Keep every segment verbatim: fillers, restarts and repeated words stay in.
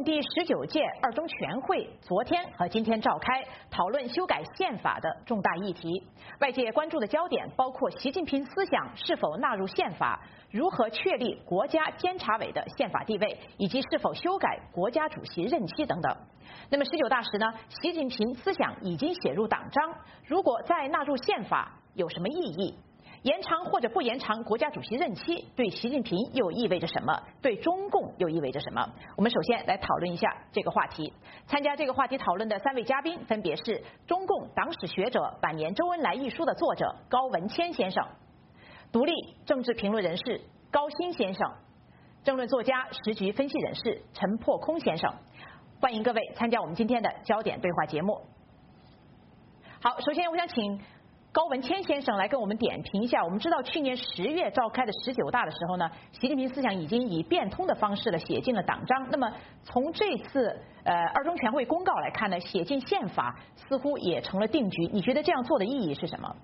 共第十九届二中全会昨天和今天召开，讨论修改宪法的重大议题。外界关注的焦点包括习近平思想是否纳入宪法，如何确立国家监察委的宪法地位，以及是否修改国家主席任期等等。那么十九大时呢，习近平思想已经写入党章，如果再纳入宪法，有什么意义？延长或者不延长国家主席任期，对习近平又意味着什么？对中共又意味着什么？我们首先来讨论一下这个话题。参加这个话题讨论的三位嘉宾分别是中共党史学者《百年周恩来》一书的作者高文谦先生，独立政治评论人士高鑫先生，政论作家、时局分析人士陈破空先生。欢迎各位参加我们今天的焦点对话节目。好，首先我想请高文谦先生来跟我们点评一下。我们知道去年十月召开的十九大的时候呢，习近平思想已经以变通的方式了写进了党章。那么从这次呃二中全会公告来看呢，写进宪法似乎也成了定局。你觉得这样做的意义是什么？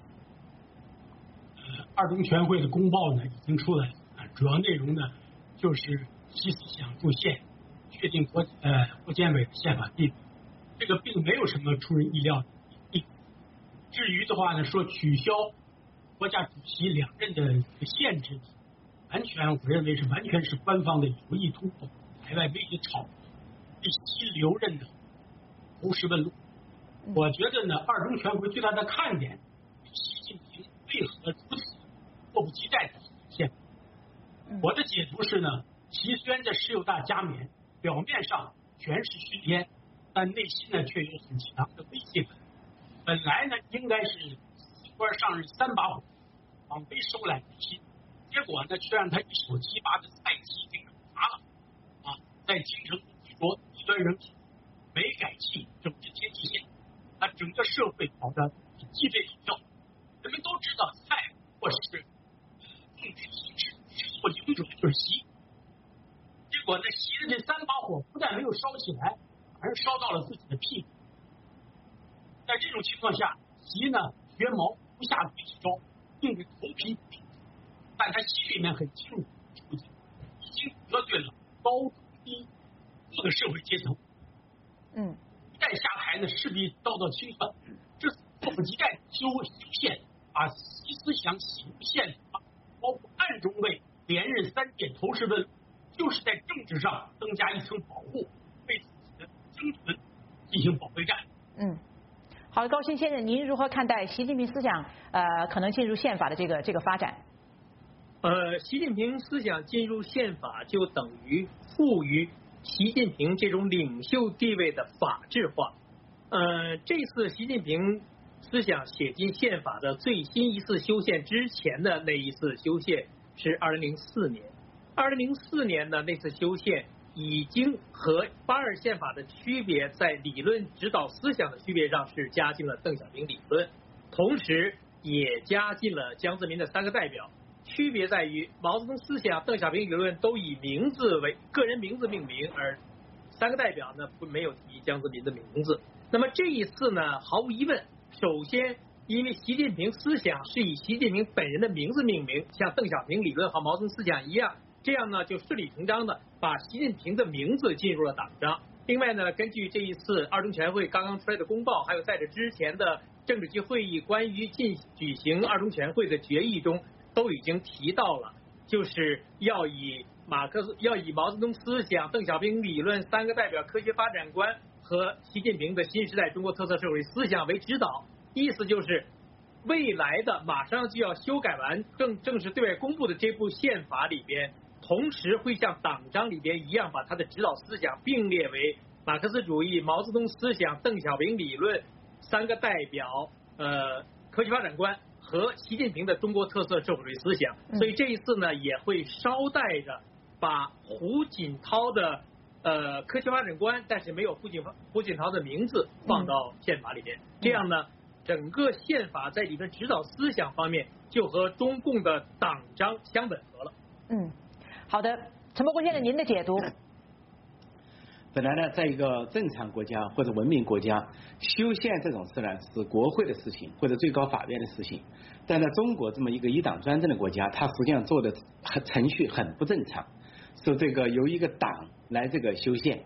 二中全会的公报呢已经出来了，主要内容呢就是习思想入宪，确定国呃国监委的宪法地位。这个并没有什么出人意料的。至于的话呢，说取消国家主席两任的限制，完全我认为是完全是官方的有意突破海外媒体炒作，对习留任的胡实问路。我觉得呢，二中全会最大的看点，习近平为何如此迫不及待的宪法。我的解读是呢，习虽然在十九大加冕，表面上全是虚天，但内心呢却有很强的威胁感。本来呢，应该是官上任三把火，往回收揽人心，结果呢，却让他一手提拔的菜鸡给砸了啊！在京城举着一端人口，没改气，政治天际线，啊，整个社会搞得鸡飞狗跳。人们都知道，菜或是政治体制或领主就是习。结果呢，习的这三把火不但没有烧起来，反而烧到了自己的屁股。在这种情况下，习呢学毛不下对几招，硬着头皮顶，但他心里面很清楚，处境已经得罪了高中低各个社会阶层。 嗯， 一旦下台呢，势必遭到清算。这迫不及待修修宪，把习思想写入宪法，包括暗中为连任三届投石问，就是在政治上增加一层保护，为自己的生存进行保卫战。 嗯。好的，高鑫先生，您如何看待习近平思想呃可能进入宪法的这个这个发展？ 呃，习近平思想进入宪法，就等于赋予习近平这种领袖地位的法制化。呃，这次习近平思想写进宪法的最新一次修宪之前的那一次修宪是二零零四年，二零零四年的那次修宪已经和八二宪法的区别，在理论指导思想的区别上是加进了邓小平理论，同时也加进了江泽民的三个代表。区别在于毛泽东思想、邓小平理论都以名字为个人名字命名，而三个代表呢没有提江泽民的名字。那么这一次呢，毫无疑问，首先因为习近平思想是以习近平本人的名字命名，像邓小平理论和毛泽东思想一样，这样呢就顺理成章的把习近平的名字进入了党章。另外呢，根据这一次二中全会刚刚出来的公报，还有在这之前的政治局会议关于进举行二中全会的决议中，都已经提到了，就是要以马克思要以毛泽东思想、邓小平理论、三个代表科学发展观和习近平的新时代中国特色社会思想为指导。意思就是未来的马上就要修改完正正式对外公布的这部宪法里边，同时会像党章里边一样，把它的指导思想并列为马克思主义、毛泽东思想、邓小平理论、三个代表、呃科学发展观和习近平的中国特色社会主义思想。所以这一次呢，也会捎带着把胡锦涛的呃科学发展观，但是没有胡锦胡锦涛的名字放到宪法里边。这样呢，整个宪法在理论指导思想方面就和中共的党章相吻合了。 嗯。好的，陈伯公先生，您的解读。 本来呢，在一个正常国家或者文明国家，修宪这种事呢是国会的事情或者最高法院的事情。但在中国这么一个一党专政的国家，它实际上做的程序很不正常，说这个由一个党来这个修宪，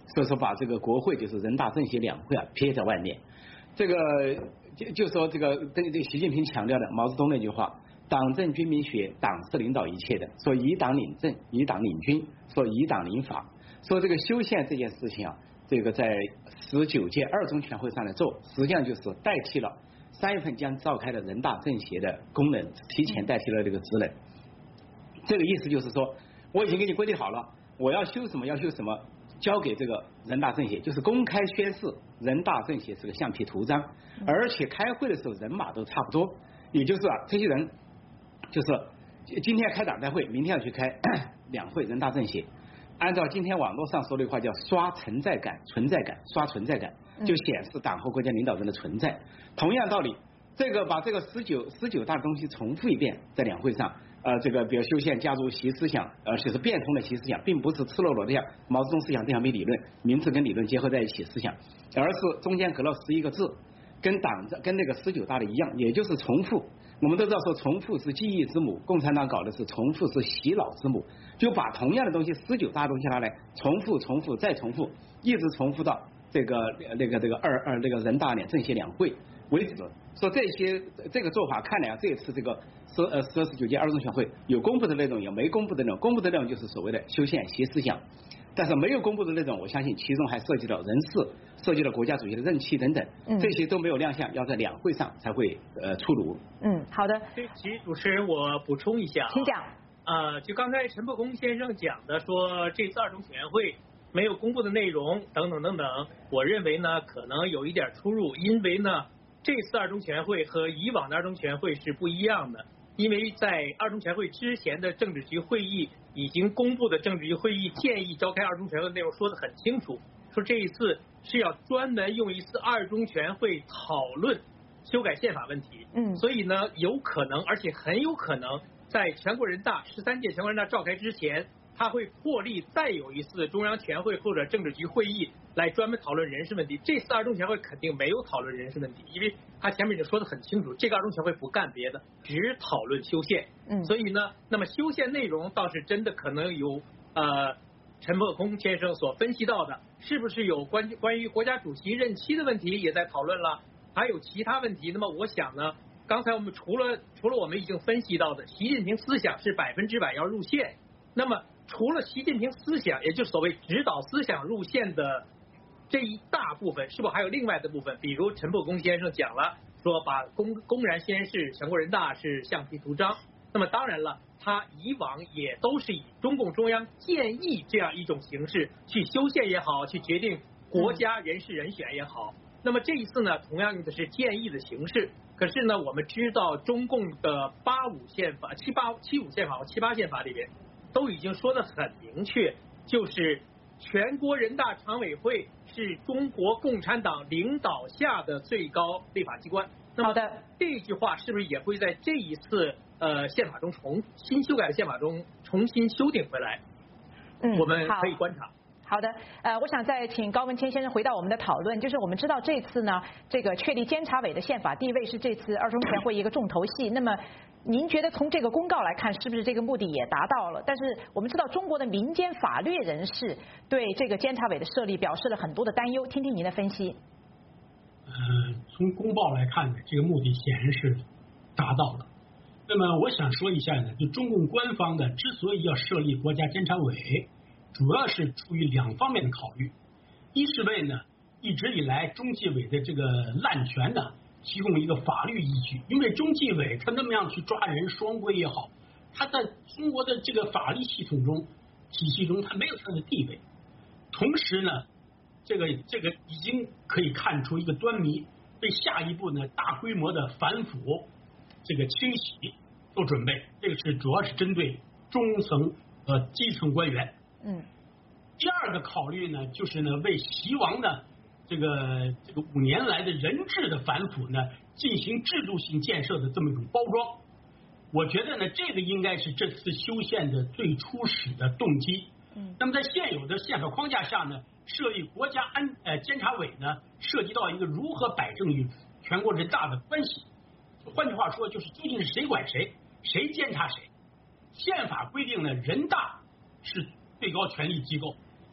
所以说把这个国会就是人大政协两会啊撇在外面。这个就就说这个跟这个习近平强调的毛泽东那句话，党政军民学，党是领导一切的，说以党领政，以党领军，说以党领法。说这个修宪这件事情啊，这个在十九届二中全会上来做，实际上就是代替了三月份将召开的人大政协的功能，提前代替了这个职能。这个意思就是说，我已经给你规定好了，我要修什么要修什么，交给这个人大政协，就是公开宣示人大政协是个橡皮图章，而且开会的时候人马都差不多，也就是啊，这些人就是今天开党代会，明天要去开两会人大政协。按照今天网络上说的话叫刷存在感，存在感，刷存在感，就显示党和国家领导人的存在。同样道理，这个把这个十九十九大的东西重复一遍，在两会上，呃，这个比如修宪加入习思想，而且是变通的习思想，并不是赤裸裸的像毛泽东思想定向没理论，名词跟理论结合在一起思想，而是中间隔了十一个字，跟党跟那个十九大的一样，也就是重复。我们都知道说重复是记忆之母，共产党搞的是重复是洗脑之母，就把同样的东西十九大东西拿来重复重复再重复，一直重复到这个那个这个二二那个人大两政协两会为止。说这些这个做法看来啊，这次这个十呃十十九届二中全会有公布的内容，有没公布的内容，公布的内容就是所谓的修宪习思想。但是没有公布的内容，我相信其中还涉及到人事，涉及到国家主席的任期等等，嗯、这些都没有亮相，要在两会上才会呃出炉。 嗯，好的。 对，其实主持人我补充一下、啊， 请讲。 呃，就刚才陈伯公先生讲的说，这次二中全会没有公布的内容等等等等，我认为呢可能有一点出入，因为呢这次二中全会和以往的二中全会是不一样的。因为在二中全会之前的政治局会议已经公布的政治局会议建议召开二中全会的内容说得很清楚，说这一次是要专门用一次二中全会讨论修改宪法问题。嗯，所以呢，有可能，而且很有可能，在全国人大十三届全国人大召开之前，他会破例再有一次中央全会或者政治局会议来专门讨论人事问题。这次二中全会肯定没有讨论人事问题，因为他前面已经说得很清楚，这个二中全会不干别的，只讨论修宪。嗯，所以呢，那么修宪内容倒是真的可能有呃陈伯空先生所分析到的，是不是有关关于国家主席任期的问题也在讨论了，还有其他问题。那么我想呢，刚才我们除了除了我们已经分析到的习近平思想是百分之百要入宪，那么除了习近平思想，也就是所谓指导思想入宪的这一大部分，是不是还有另外的部分？比如陈伯公先生讲了，说把公公然宣示全国人大是橡皮图章。那么当然了，他以往也都是以中共中央建议这样一种形式去修宪也好，去决定国家人事人选也好。那么这一次呢，同样用的是建议的形式。可是呢，我们知道中共的八五宪法、七八七五宪法和七八宪法里边都已经说得很明确，就是全国人大常委会是中国共产党领导下的最高立法机关。那么这句话是不是也会在这一次呃宪法中重新修改的宪法中重新修订回来？嗯，我们可以观察。 好的，呃，我想再请高文谦先生回到我们的讨论，就是我们知道这次呢，这个确立监察委的宪法地位是这次二中全会一个重头戏。那么您觉得从这个公告来看，是不是这个目的也达到了？但是我们知道中国的民间法律人士对这个监察委的设立表示了很多的担忧，听听您的分析。 呃，从公报来看呢，这个目的显然是达到了。那么我想说一下呢，就中共官方呢之所以要设立国家监察委，主要是出于两方面的考虑。一是为呢一直以来中纪委的这个滥权呢提供一个法律依据，因为中纪委他那么样去抓人双规也好，他在中国的这个法律系统中体系中他没有他的地位。同时呢，这个这个已经可以看出一个端倪，为下一步呢大规模的反腐这个清洗做准备。这个是主要是针对中层和基层官员。嗯，第二个考虑呢，就是呢为习王呢这个这个五年来的人治的反腐呢进行制度性建设的这么一种包装。我觉得呢，这个应该是这次修宪的最初始的动机。嗯，那么在现有的宪法框架下呢，设立国家安呃监察委呢，涉及到一个如何摆正与全国人大的关系。换句话说，就是究竟是谁管谁，谁监察谁。宪法规定呢，人大是最高权力机构，那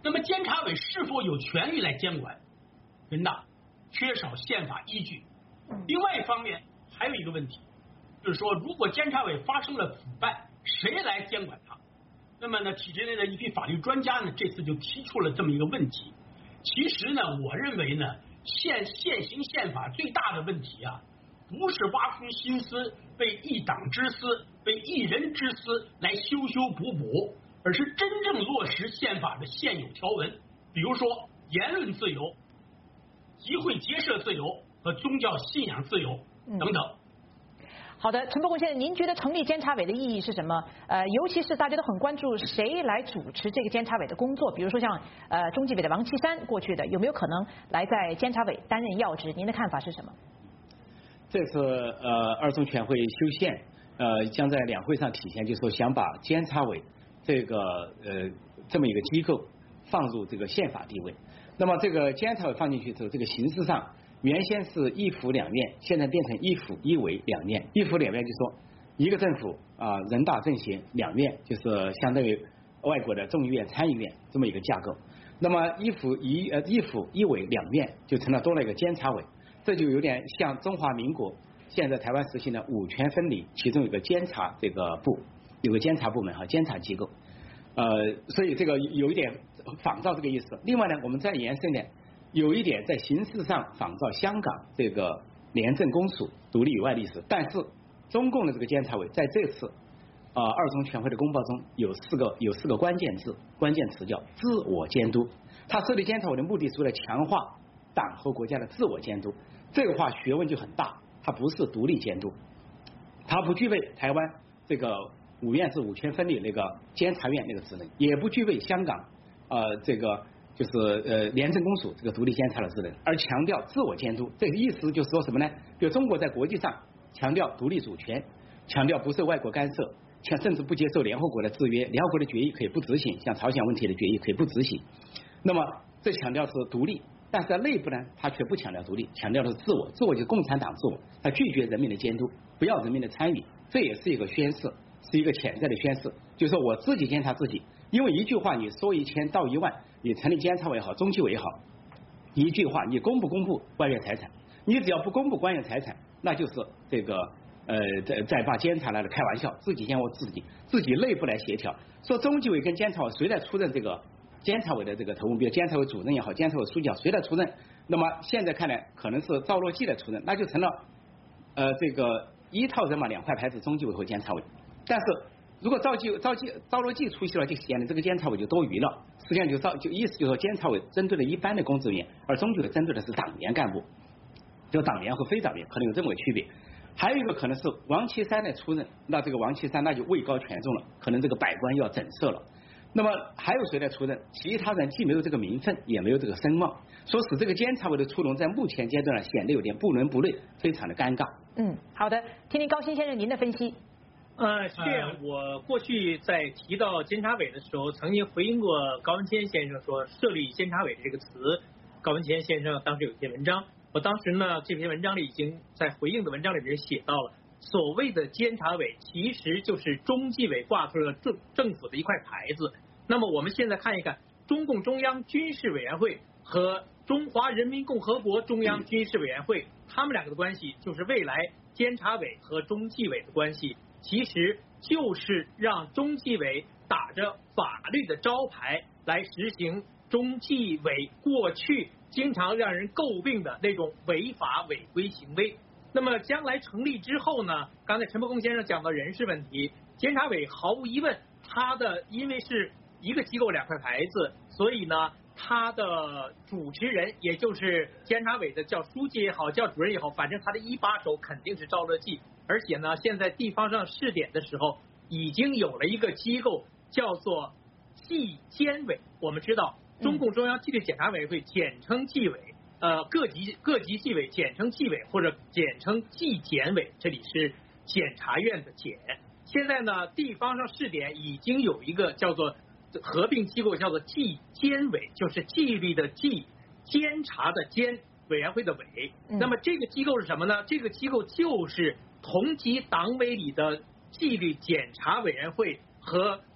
那么监察委是否有权利来监管？人大缺少宪法依据。另外一方面还有一个问题，就是说如果监察委发生了腐败，谁来监管它？那么呢，体制内的一批法律专家呢，这次就提出了这么一个问题。其实呢，我认为呢，现现行宪法最大的问题啊，不是挖空心思为一党之私、为一人之私来修修补补，而是真正落实宪法的现有条文，比如说言论自由、集会结社自由和宗教信仰自由等等。嗯好的，陈伯公先生，您觉得成立监察委的意义是什么？呃，尤其是大家都很关注谁来主持这个监察委的工作，比如说像呃中纪委的王岐山过去的，有没有可能来在监察委担任要职？您的看法是什么？ 这次呃二中全会修宪，呃将在两会上体现，就是说想把监察委这个呃这么一个机构放入这个宪法地位。那么这个监察委放进去之后，这个形式上。原先是一府两院，现在变成一府一委两院。一府两院就是说，一个政府啊、呃，人大政协两院，就是相当于外国的众议院、参议院这么一个架构。那么一府一呃一府一委两院就成了多了一个监察委，这就有点像中华民国现在台湾实行的五权分离，其中有个监察这个部，有个监察部门和监察机构，呃，所以这个有一点仿照这个意思。另外呢，我们再延伸一点。有一点在形式上仿照香港这个廉政公署独立于外历史，但是中共的这个监察委在这次啊、呃、二中全会的公报中有四个有四个关键字关键词叫自我监督。他设立监察委的目的是为了强化党和国家的自我监督，这个话学问就很大，它不是独立监督，它不具备台湾这个五院制五权分离那个监察院那个职能，也不具备香港呃这个。就是呃廉政公署这个独立监察的职能，而强调自我监督，这个意思就是说什么呢？比如中国在国际上强调独立主权，强调不受外国干涉，像甚至不接受联合国的制约，联合国的决议可以不执行，像朝鲜问题的决议可以不执行。那么这强调是独立，但是在内部呢，他却不强调独立，强调的是自我，自我就是共产党自我，他拒绝人民的监督，不要人民的参与，这也是一个宣示，是一个潜在的宣示，就是说我自己监察自己。因为一句话你说一千道一万，你成立监察委也好，中纪委也好，一句话你公不公布官员财产，你只要不公布官员财产，那就是这个呃在在把监察来了开玩笑，自己监我自己，自己内部来协调。说中纪委跟监察委谁来出任这个监察委的这个头目，比如监察委主任也好，监察委书记也好，谁来出任？那么现在看来可能是赵乐际来出任，那就成了呃这个一套人马两块牌子，中纪委和监察委，但是。如果赵继赵继赵乐际出席了，就显得这个监察委就多余了。实际上就赵就意思就是说，监察委针对了一般的公职人员，而中纪委针对的是党员干部，就党员和非党员可能有这么个区别。还有一个可能是王岐山来出任，那这个王岐山那就位高权重了，可能这个百官要整色了。那么还有谁来出任？其他人既没有这个名分，也没有这个声望，所以使这个监察委的出笼在目前阶段呢显得有点不伦不类，非常的尴尬。 嗯，好的，听听高鑫先生您的分析。 呃，是这样，我过去在提到监察委的时候，曾经回应过高文谦先生说设立监察委这个词。高文谦先生当时有一篇文章，我当时呢这篇文章里已经在回应的文章里面写到了，所谓的监察委其实就是中纪委挂出了政政府的一块牌子。那么我们现在看一看中共中央军事委员会和中华人民共和国中央军事委员会，他们两个的关系就是未来监察委和中纪委的关系。其实就是让中纪委打着法律的招牌来实行中纪委过去经常让人诟病的那种违法违规行为。那么将来成立之后呢，刚才陈伯公先生讲到人事问题，监察委毫无疑问，他的因为是一个机构两块牌子，所以呢他的主持人也就是监察委的叫书记也好，叫主任也好，反正他的一把手肯定是赵乐际。而且呢，现在地方上试点的时候，已经有了一个机构叫做纪监委。我们知道，中共中央纪律检查委员会简称纪委，呃，各级各级纪委简称纪委或者简称纪检委，这里是检察院的检。现在呢，地方上试点已经有一个叫做合并机构，叫做纪监委，就是纪律的纪，监察的监，委员会的委。那么这个机构是什么呢？这个机构就是同级党委里的纪律检查委员会和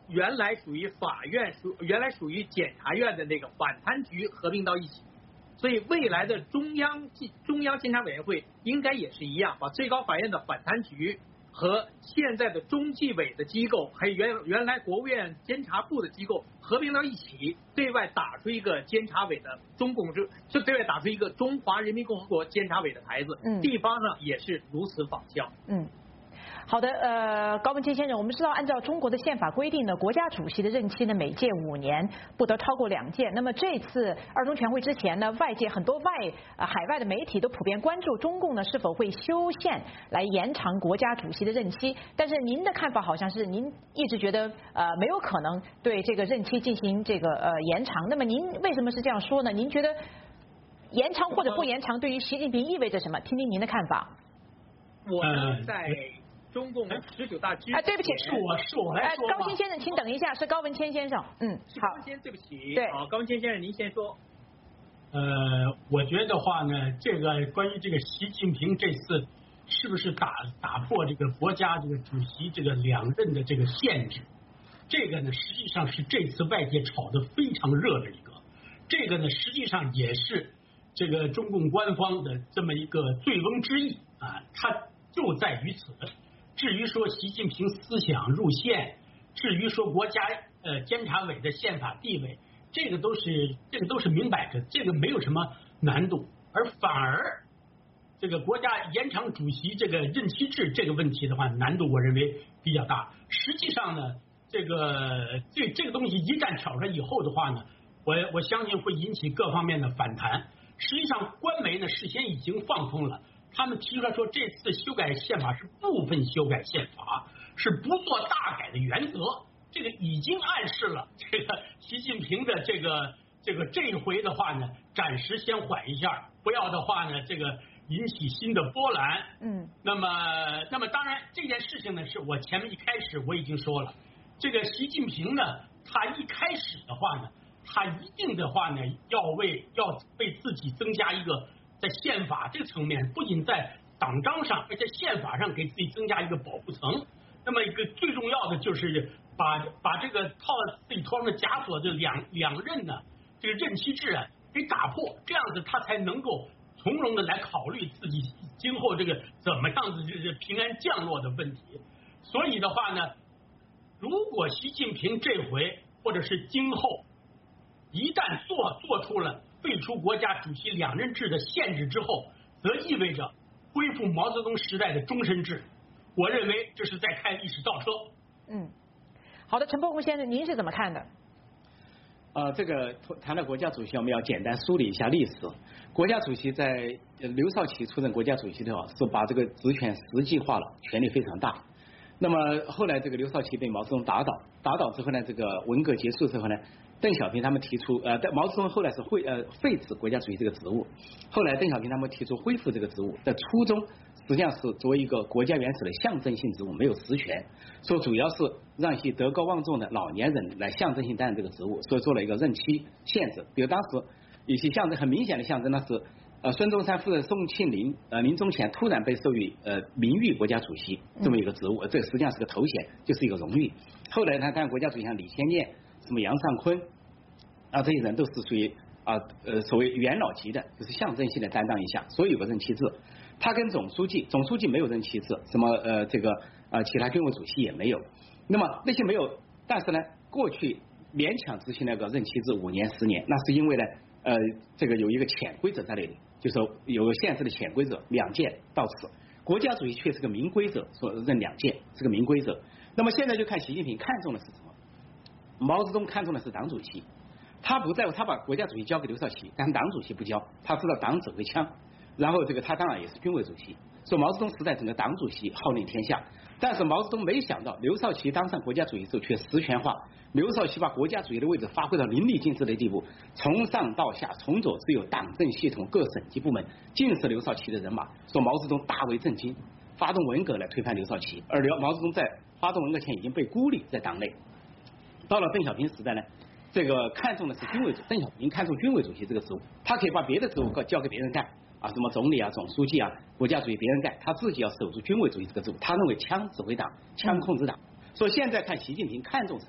原来属于法院属原来属于检察院的那个反贪局合并到一起，所以未来的中央中央监察委员会应该也是一样，把最高法院的反贪局和现在的中纪委的机构，还有原原来国务院监察部的机构合并到一起，对外打出一个监察委的中共就就对外打出一个中华人民共和国监察委的牌子， 嗯， 地方上也是如此仿效， 嗯。好的，呃，高文谦先生，我们知道，按照中国的宪法规定呢，国家主席的任期呢每届五年，不得超过两届。那么这次二中全会之前呢，外界很多外呃海外的媒体都普遍关注中共呢是否会修宪来延长国家主席的任期。但是您的看法好像是您一直觉得呃没有可能对这个任期进行这个呃延长。那么您为什么是这样说呢？您觉得延长或者不延长对于习近平意味着什么？听听您的看法。 我呢在。中共十九大之前， 哎，对不起， 是我是我来说。 哎，高鑫先生，请等一下，是高文谦先生。嗯， 好，高文谦，对不起。 对， 好，高文谦先生，您先说。 呃，我觉得话呢，这个关于这个习近平这次是不是打打破这个国家这个主席这个两任的这个限制，这个呢实际上是这次外界炒得非常热的一个，这个呢实际上也是这个中共官方的这么一个醉翁之意啊，它就在于此。至于说习近平思想入宪，至于说国家呃监察委的宪法地位，这个都是这个都是明摆着，这个没有什么难度。而反而这个国家延长主席这个任期制这个问题的话，难度我认为比较大。实际上呢，这个这这个东西一旦挑出来以后的话呢，我我相信会引起各方面的反弹。实际上，官媒呢事先已经放风了。他们提出来说，这次修改宪法是部分修改宪法，是不做大改的原则。这个已经暗示了这个习近平的这个这个这一回的话呢，暂时先缓一下，不要的话呢，这个引起新的波澜。 嗯， 那么那么当然这件事情呢，是我前面一开始我已经说了，这个习近平呢，他一开始的话呢，他一定的话呢，要为要为自己增加一个。在宪法这个层面，不仅在党章上，而且宪法上给自己增加一个保护层。那么一个最重要的就是把把这个套自己头上的枷锁，这两两任呢，这个任期制啊给打破，这样子他才能够从容的来考虑自己今后这个怎么样子就是平安降落的问题。所以的话呢，如果习近平这回或者是今后一旦做做出了废除国家主席两任制的限制之后，则意味着恢复毛泽东时代的终身制。我认为这是在开历史倒车。 嗯，好的，陈伯宏先生，您是怎么看的？ 呃，这个谈到国家主席，我们要简单梳理一下历史。国家主席在刘少奇出任国家主席的时候，是把这个职权实际化了，权力非常大。那么后来这个刘少奇被毛泽东打倒，打倒之后呢，这个文革结束之后呢，邓小平他们提出，呃，毛泽东后来是废呃废止国家主席这个职务，后来邓小平他们提出恢复这个职务的初衷，实际上是作为一个国家元首的象征性职务，没有实权，所以主要是让一些德高望重的老年人来象征性担任这个职务，所以做了一个任期限制。比如当时一些象征很明显的象征，那是呃孙中山夫人宋庆龄呃临终前突然被授予呃名誉国家主席这么一个职务，这个实际上是个头衔，就是一个荣誉。后来他当国家主席像李先念、什么杨尚昆啊，这些人都是属于啊呃所谓元老级的，就是象征性的担当一下，所以有个任期制。他跟总书记，总书记没有任期制，什么呃这个呃其他军委主席也没有。那么那些没有，但是呢，过去勉强执行那个任期制五年、十年，那是因为呢呃这个有一个潜规则在那里，就是有个限制的潜规则，两届到此。国家主席却是个明规则，说任两届是个明规则。那么现在就看习近平看重的是什么？毛泽东看重的是党主席，他不在乎，他把国家主席交给刘少奇，但是党主席不交，他知道党指挥枪。然后这个他当然也是军委主席，所以毛泽东时代整个党主席号令天下。但是毛泽东没想到刘少奇当上国家主席之后却实权化，刘少奇把国家主席的位置发挥到淋漓尽致的地步，从上到下，从左至右，党政系统各省级部门尽是刘少奇的人马，说毛泽东大为震惊，发动文革来推翻刘少奇。而刘毛泽东在发动文革前已经被孤立在党内。到了邓小平时代呢，这个看重的是军委主邓小平看重军委主席这个职务，他可以把别的职务交给别人干啊，什么总理啊、总书记啊、国家主席别人干，他自己要守住军委主席这个职务。他认为枪指挥党，枪控制党。所以现在看习近平看重什么？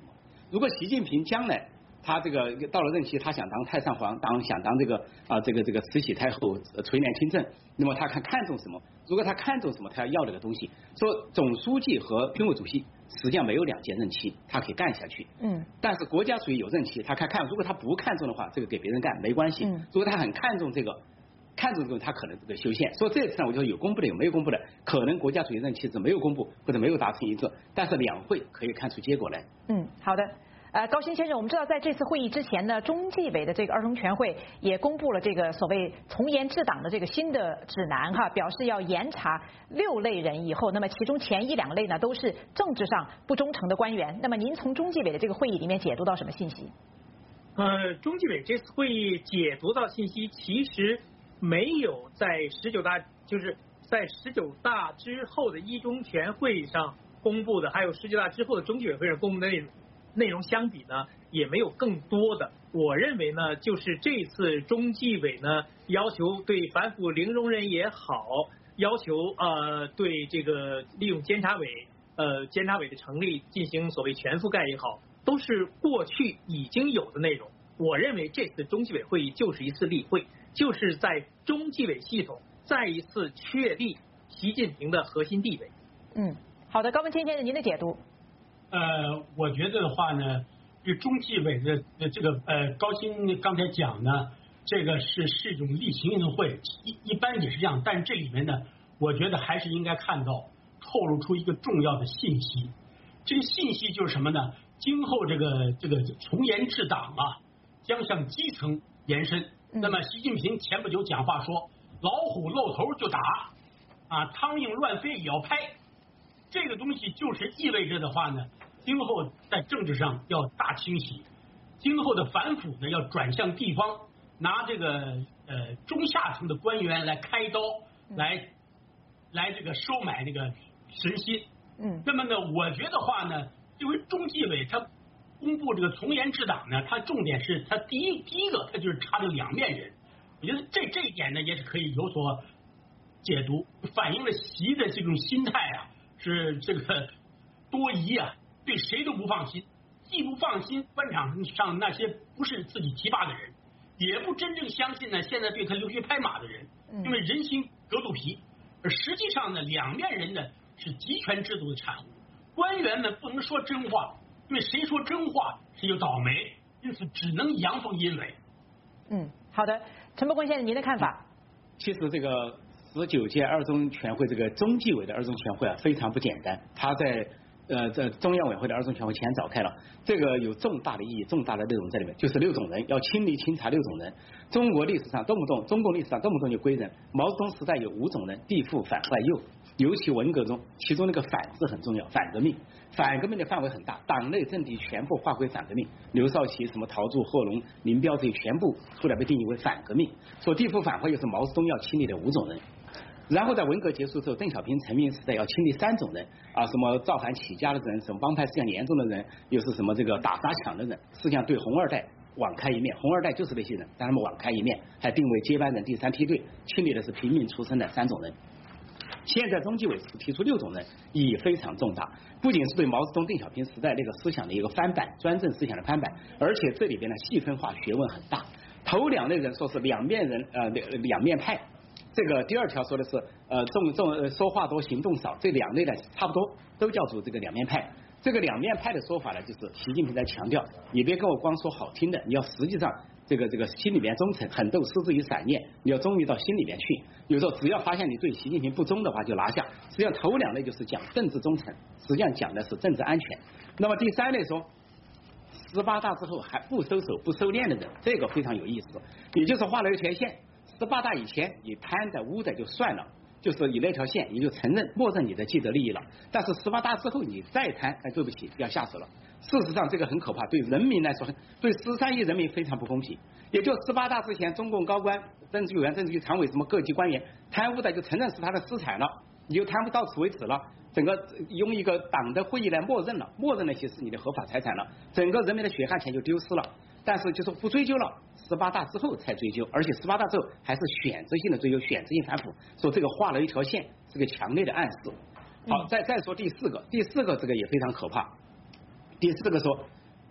如果习近平将来他这个到了任期，他想当太上皇，当想当这个啊这个这个慈禧太后垂帘听政，那么他看看重什么？如果他看重什么，他要要这个东西。说总书记和军委主席实际上没有两届任期，他可以干下去。 嗯。 但是国家属于有任期，他看看，如果他不看重的话，这个给别人干没关系。嗯。如果他很看重这个，看重这个，他可能这个修宪。所以这次呢，我就有公布的有没有公布的，可能国家主席任期是没有公布或者没有达成一致，但是两会可以看出结果来。 嗯，好的。呃，高新先生，我们知道在这次会议之前呢，中纪委的这个二中全会也公布了这个所谓从严治党的这个新的指南哈，表示要严查六类人以后，那么其中前一两类呢都是政治上不忠诚的官员。那么您从中纪委的这个会议里面解读到什么信息？ 呃，中纪委这次会议解读到信息，其实没有在十九大，就是在十九大之后的一中全会上公布的，还有十九大之后的中纪委会上公布的内容。内容相比呢，也没有更多的。我认为呢，就是这次中纪委呢要求对反腐零容忍也好，要求呃对这个利用监察委呃监察委的成立进行所谓全覆盖也好，都是过去已经有的内容。我认为这次中纪委会议就是一次例会，就是在中纪委系统再一次确立习近平的核心地位。 嗯，好的，高文谦先生，您的解读。 呃，我觉得的话呢，对中纪委的这个呃高新刚才讲呢，这个是是一种例行运动会，一一般也是这样，但这里面呢，我觉得还是应该看到透露出一个重要的信息，这个信息就是什么呢？今后这个这个从严治党啊，将向基层延伸。那么习近平前不久讲话说，老虎露头就打，啊，苍蝇乱飞也要拍。这个东西就是意味着的话呢，今后在政治上要大清洗，今后的反腐呢要转向地方，拿这个呃中下层的官员来开刀，来来这个收买这个神心。嗯，那么呢，我觉得话呢，因为中纪委他公布这个从严治党呢，它重点是它第一第一个，它就是查这个两面人。我觉得这这一点呢也是可以有所解读，反映了习的这种心态啊。是这个多疑啊，对谁都不放心，既不放心官场上那些不是自己提拔的人，也不真正相信呢现在对他溜须拍马的人，因为人心隔肚皮。而实际上呢，两面人呢是集权制度的产物，官员们不能说真话，因为谁说真话谁就倒霉，因此只能阳奉阴违。 嗯，好的，陈伯坤先生，您的看法？ 其实这个。十九届二中全会这个中纪委的二中全会啊，非常不简单。他在呃在中央委员会的二中全会前召开了，这个有重大的意义、重大的内容在里面，就是六种人要清理清查六种人。中国历史上动不动，中共历史上动不动就归人。毛泽东时代有五种人：地富、反、坏、右。尤其文革中，其中那个反字很重要，反革命。反革命的范围很大，党内政敌全部划归反革命。刘少奇、什么陶铸、贺龙、林彪这些全部后来被定义为反革命。说地富反坏又是毛泽东要清理的五种人。然后在文革结束之后，邓小平、陈云时代要清理三种人啊，什么造反起家的人，什么帮派思想严重的人，又是什么这个打砸抢的人，实际上对红二代网开一面。红二代就是那些人，让他们网开一面，还定为接班人第三梯队，清理的是平民出身的三种人。现在中纪委提出六种人，意义非常重大，不仅是对毛泽东、邓小平时代那个思想的一个翻版，专政思想的翻版，而且这里边呢细分化学问很大。头两类人说是两面人，呃，两面派。这个第二条说的是，呃，重重说话多行动少，这两类呢差不多都叫做这个两面派。这个两面派的说法呢，就是习近平在强调，你别跟我光说好听的，你要实际上这个这个心里面忠诚，狠斗失之于散念，你要忠于到心里面去。有时候只要发现你对习近平不忠的话，就拿下。实际上头两类就是讲政治忠诚，实际上讲的是政治安全。那么第三类说，十八大之后还不收手不收敛的人，这个非常有意思，也就是画了一条线。十八大以前你贪的污的就算了，就是以那条线你就承认默认你的既得利益了。但是十八大之后你再贪，哎，对不起，要下手了。事实上这个很可怕，对人民来说，对十三亿人民非常不公平。也就十八大之前，中共高官、政治委员、政治局常委什么各级官员贪污的就承认是他的私产了，你就贪污到此为止了。整个用一个党的会议来默认了，默认那些是你的合法财产了，整个人民的血汗钱就丢失了。但是就是不追究了，十八大之后才追究，而且十八大之后还是选择性的追究，选择性反腐，说这个画了一条线，是个强烈的暗示。好，再再说第四个，第四个这个也非常可怕。第四个说，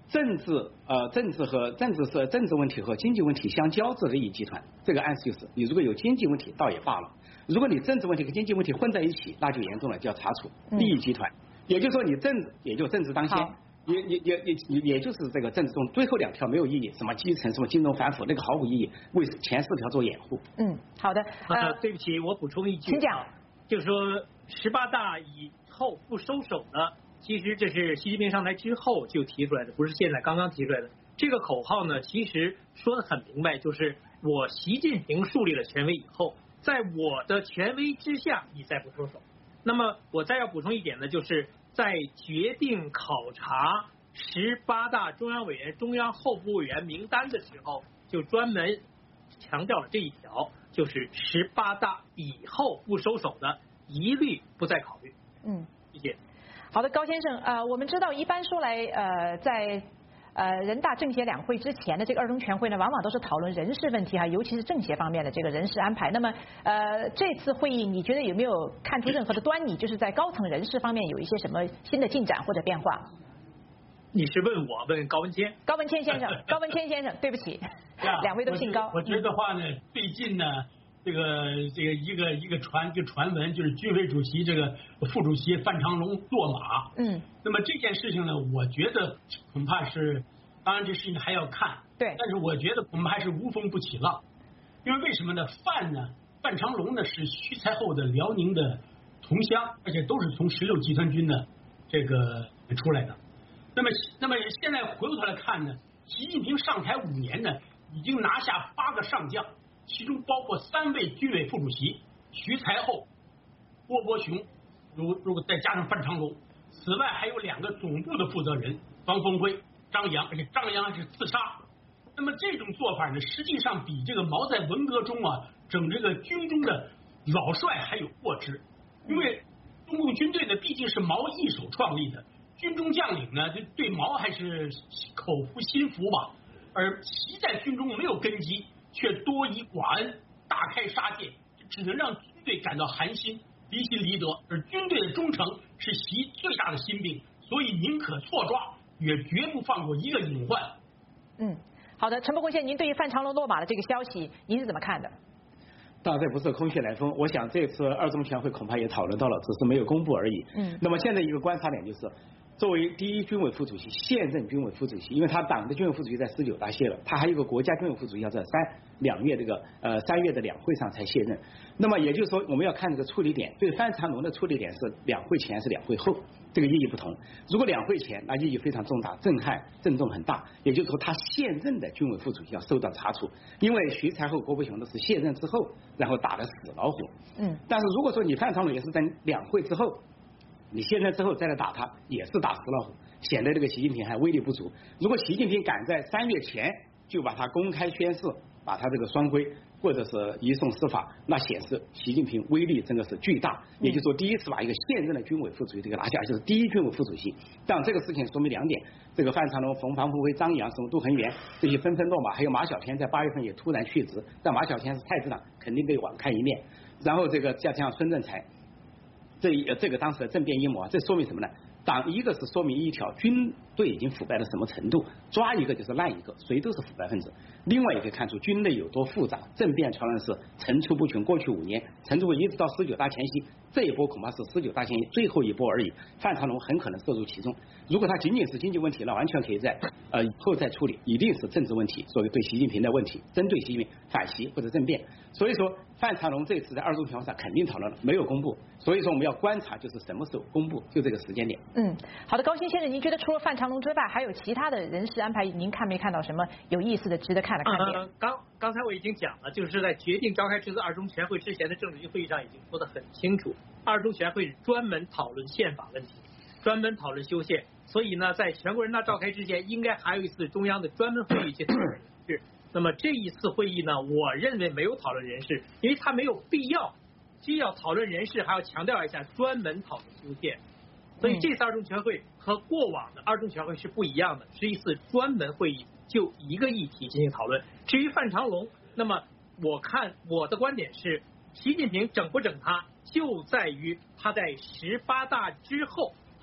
政治呃政治和政治是政治问题和经济问题相交织的利益集团。这个暗示就是，你如果有经济问题倒也罢了，如果你政治问题和经济问题混在一起，那就严重了，就要查处利益集团。嗯、也就是说，你政治也就政治当先。也也也也也也就是这个政治中最后两条没有意义，什么基层什么金融反腐那个毫无意义，为前四条做掩护。 嗯，好的。 呃，对不起，我补充一句， 请讲。 就是说十八大以后不收手呢，其实这是习近平上台之后就提出来的，不是现在刚刚提出来的。这个口号呢，其实说得很明白，就是我习近平树立了权威以后，在我的权威之下，你再不收手。那么我再要补充一点呢，就是在决定考察十八大中央委员、中央候补委员名单的时候，就专门强调了这一条，就是十八大以后不收手的，一律不再考虑。 嗯， 谢谢。 好的，高先生，呃，我们知道一般说来，呃，在呃人大政协两会之前的这个二中全会呢，往往都是讨论人事问题哈，尤其是政协方面的这个人事安排。那么呃这次会议你觉得有没有看出任何的端倪，就是在高层人事方面有一些什么新的进展或者变化？ 你是问我问高文谦？ 高文谦先生，高文谦先生，对不起，两位都姓高。 我觉得话呢，最近呢，这个这个一个一个传一个传闻，就是军委主席这个副主席范长龙落马。 嗯。 那么这件事情呢，我觉得恐怕是，当然这事情还要看。 对。 但是我觉得我们还是无风不起浪，因为为什么呢？范呢，范长龙呢是徐才厚的辽宁的同乡，而且都是从十六集团军的这个出来的。那么，那么现在回过头来看呢，习近平上台五年呢，已经拿下八个上将，其中包括三位军委副主席徐才厚、郭伯雄，如如果再加上范长龙，此外还有两个总部的负责人方峰辉、张扬，而且张扬还是自杀。那么这种做法呢，实际上比这个毛在文革中啊整这个军中的老帅还有过之，因为中共军队呢毕竟是毛一手创立的。军中将领呢，就对毛还是口服心服吧，而习在军中没有根基，却多以寡恩，大开杀戒，只能让军队感到寒心，离心离德。而军队的忠诚是习最大的心病，所以宁可错抓，也绝不放过一个隐患。 嗯，好的，陈伯公先生，您对于范长龙落马的这个消息，您是怎么看的？ 当然这不是空穴来风，我想这次二中全会恐怕也讨论到了，只是没有公布而已。 嗯， 那么现在一个观察点就是。作为第一军委副主席，现任军委副主席，因为他党的军委副主席在十九大卸了，他还有个国家军委副主席要在三两月这个呃三月的两会上才卸任。那么也就是说，我们要看这个处理点，对范长龙的处理点是两会前是两会后，这个意义不同。如果两会前，那意义非常重大，震撼震动很大。也就是说，他现任的军委副主席要受到查处，因为徐才厚、郭伯雄的是卸任之后，然后打的死老虎。 嗯。 但是如果说你范长龙也是在两会之后。你现在之后再来打他，也是打死老虎，显得这个习近平还威力不足。如果习近平赶在三月前就把他公开宣誓，把他这个双规或者是移送司法，那显示习近平威力真的是巨大。也就是说，第一次把一个现任的军委副主席这个拿下，而且是第一军委副主席。但这个事情说明两点：这个范长龙、冯方峰辉、张扬、什么杜恒元这些纷纷落马，还有马小天在八月份也突然去职，但马小天是太子党，肯定得网开一面。然后这个再加上孙政才。这这个当时的政变阴谋啊，这说明什么呢？党一个是说明一条军队已经腐败到什么程度，抓一个就是烂一个，谁都是腐败分子。另外也可以看出军内有多复杂，政变传闻是层出不穷。过去五年层出不穷，一直到十九大前夕，这一波恐怕是十九大前夕最后一波而已。范长龙很可能涉入其中。如果他仅仅是经济问题，那完全可以在呃以后再处理，一定是政治问题，所以对习近平的问题，针对习近平反袭或者政变。所以说范长龙这次在二中全会上肯定讨论了，没有公布。所以说我们要观察就是什么时候公布，就这个时间点。 嗯，好的，高鑫先生，您觉得除了范长龙之外，还有其他的人事安排，您看没看到什么有意思的、值得看的看点？ 呃，刚刚才我已经讲了，就是在决定召开这次二中全会之前的政治局会议上已经说得很清楚，二中全会专门讨论宪法问题，专门讨论修宪。所以呢，在全国人大召开之前，应该还有一次中央的专门会议去讨论人事。那么这一次会议呢，我认为没有讨论人事，因为它没有必要。既要讨论人事，还要强调一下专门讨论修宪。所以这次二中全会和过往的二中全会是不一样的，是一次专门会议，就一个议题进行讨论。至于范长龙，那么我看我的观点是，习近平整不整他，就在于他在十八大之后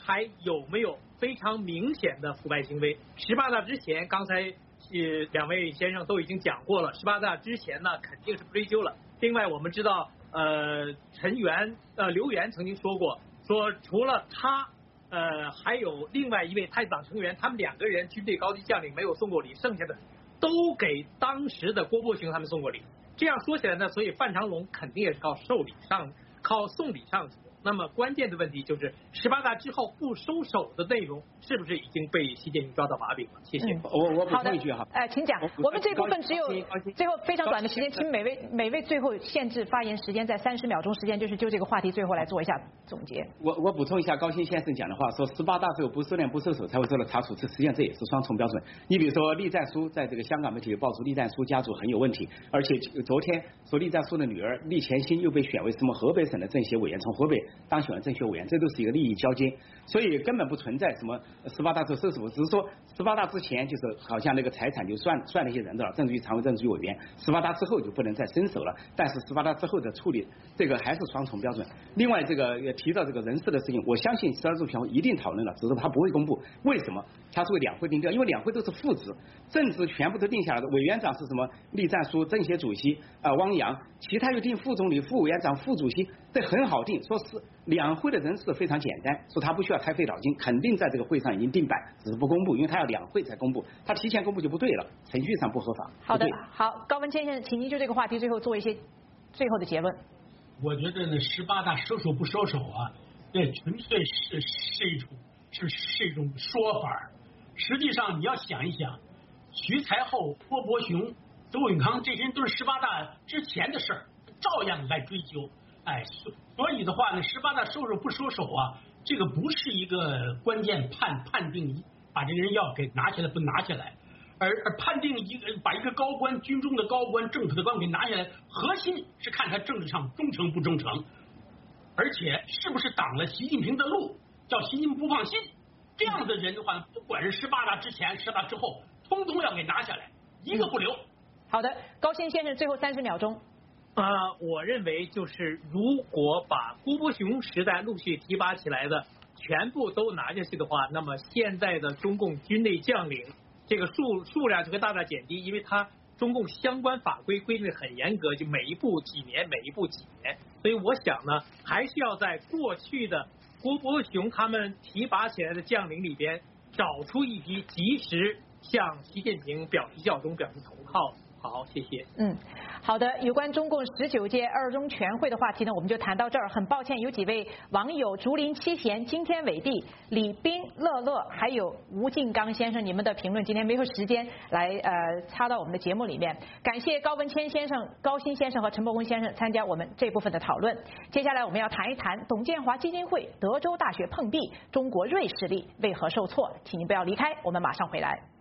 还有没有非常明显的腐败行为？十八大之前，刚才呃两位先生都已经讲过了，十八大之前呢肯定是不追究了。另外我们知道，呃陈元呃刘源曾经说过，说除了他。呃，还有另外一位太子党成员，他们两个人军队高级将领没有送过礼，剩下的都给当时的郭伯雄他们送过礼。这样说起来呢，所以范长龙肯定也是靠受礼上，靠送礼上去的。那么关键的问题就是十八大之后不收手的内容是不是已经被习近平抓到把柄了？谢谢。 嗯、 我我补充一句哈， 哎、呃，请讲。我们这部分只有最后非常短的时间，请每位每位最后限制发言时间在三十秒钟时间，就是就这个话题最后来做一下总结。 我我补充一下高新先生讲的话，说十八大之后不收敛不收手才会受到查处，这实际上这也是双重标准。你比如说栗战书在这个香港媒体爆出栗战书家族很有问题，而且昨天说栗战书的女儿栗前新又被选为什么河北省的政协委员，从河北当选为政协委员，这都是一个利益交接，所以根本不存在什么十八大之后收手，只是说十八大之前就是好像那个财产就算算那些人的了，政治局常委、政治局委员，十八大之后就不能再伸手了。但是十八大之后的处理，这个还是双重标准。另外，这个也提到这个人事的事情，我相信十二中全会一定讨论了，只是他不会公布。为什么？他是为两会定调，因为两会都是副职，政治全部都定下来的。委员长是什么？栗战书，政协主席啊、呃、汪洋，其他又定副总理、副委员长、副主席，这很好定。说是两会的人事非常简单，说他不需要太费脑筋，肯定在这个会上已经定版，只是不公布，因为他要两会才公布，他提前公布就不对了，程序上不合法。 好的，好，高文谦先生，请您就这个话题最后做一些最后的结论。 我觉得呢，十八大收手不收手啊，这纯粹是是一种是是一种说法。实际上你要想一想，徐才厚、郭伯雄、周永康这些人都是十八大之前的事儿，照样来追究。哎，所以的话呢，十八大收手不收手啊，这个不是一个关键判判定把这个人要给拿下来不拿下来，而而判定一个把一个高官军中的高官政府的高官给拿下来，核心是看他政治上忠诚不忠诚，而且是不是挡了习近平的路，叫习近平不放心。这样的人的话，不管是十八大之前、十八大之后，通通要给拿下来，一个不留。 好的，高新先生，最后三十秒钟。 啊、呃，我认为就是如果把郭伯雄时代陆续提拔起来的全部都拿下去的话，那么现在的中共军内将领这个数数量就会大大减低，因为他中共相关法规规定很严格，就每一步几年，每一步几年。所以我想呢，还是要在过去的郭伯雄他们提拔起来的将领里边找出一批及时向习近平表示效忠、表示投靠。好，谢谢。 嗯，好的。有关中共十九届二中全会的话题呢，我们就谈到这儿。很抱歉，有几位网友竹林七贤、今天伟帝、李斌、乐乐，还有吴敬刚先生，你们的评论今天没有时间来呃插到我们的节目里面。感谢高文谦先生、高新先生和陈伯文先生参加我们这部分的讨论。接下来我们要谈一谈董建华基金会德州大学碰壁，中国锐实力为何受挫？请您不要离开，我们马上回来。